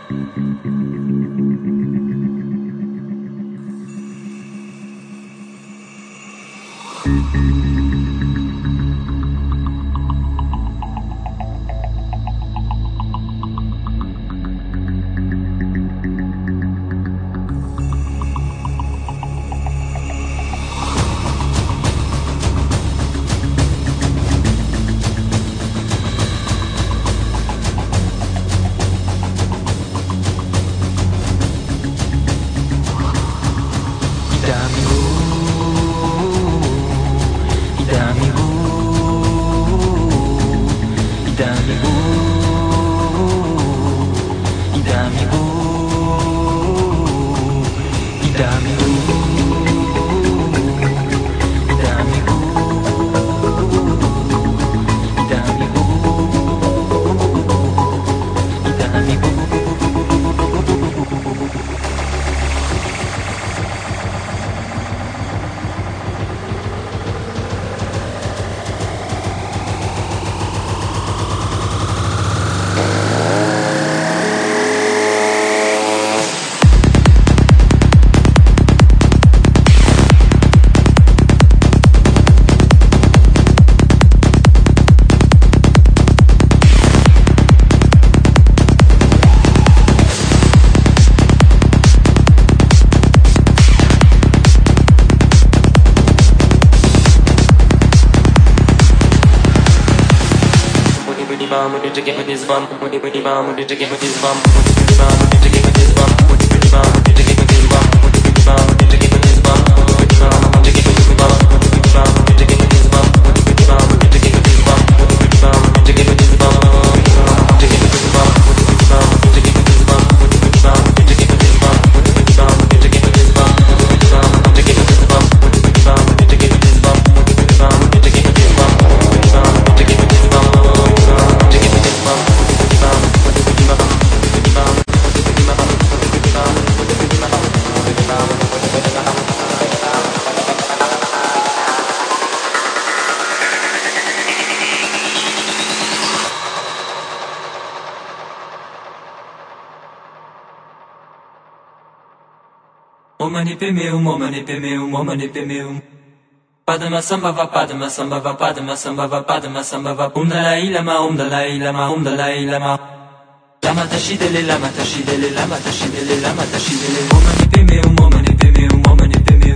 Padma sambhava padma sambhava padma sambhava padma sambhava Om Dalai Lama Om Dalai Lama Om Dalai Lama Lama tashidele lama tashidele lama tashidele lama tashidele Om mani padme Om mani padme Om mani padme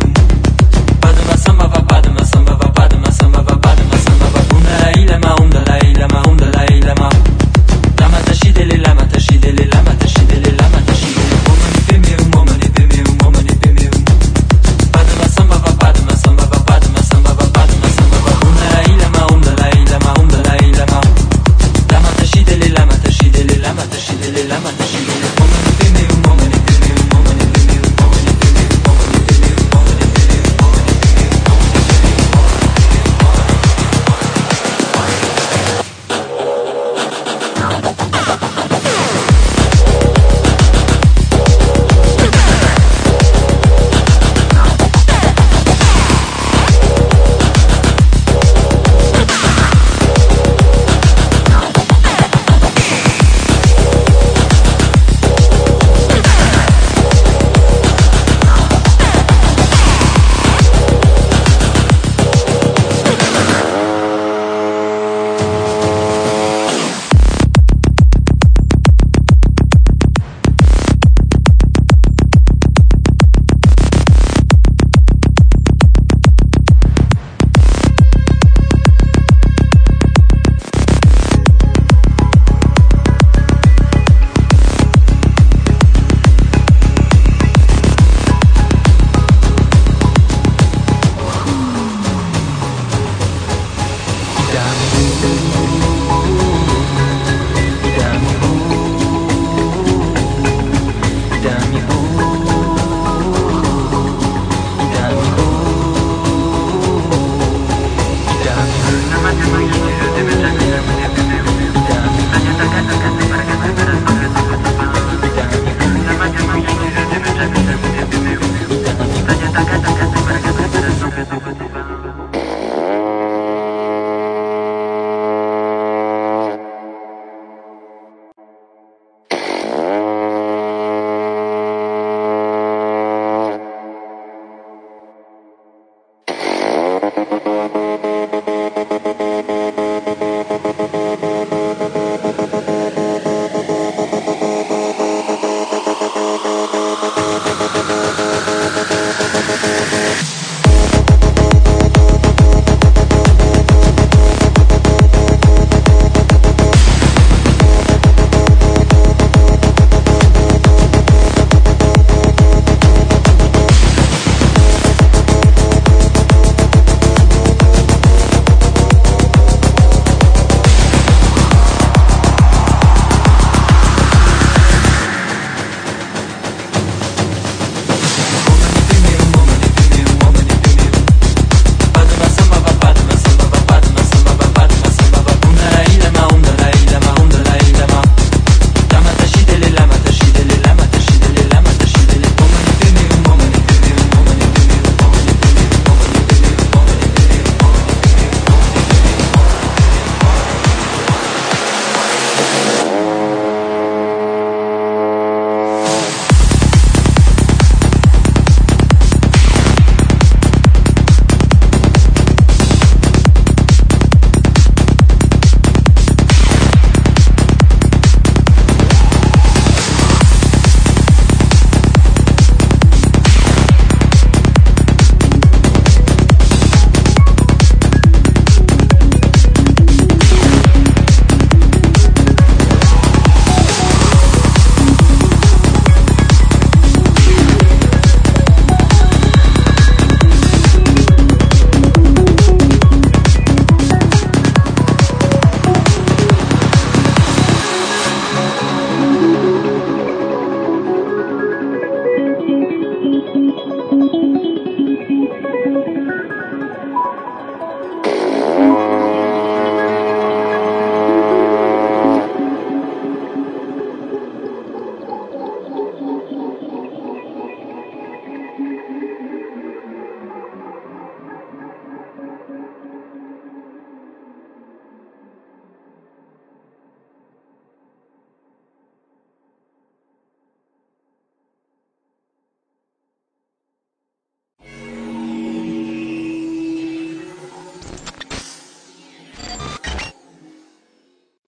Padma sambhava padma sambhava padma sambhava padma sambhava Om Dalai Lama Om Dalai Lama Om Dalai Lama Lama tashidele lama tashidele lama tashidele lama tashidele Om mani padme Om mani padme Om mani padme Padma sambhava padma sambhava padma sambhava padma sambhava Om Dalai Lama Om Dalai Lama Om Dalai Lama Lama tashidele lama tashidele lama tashidele lama tashidele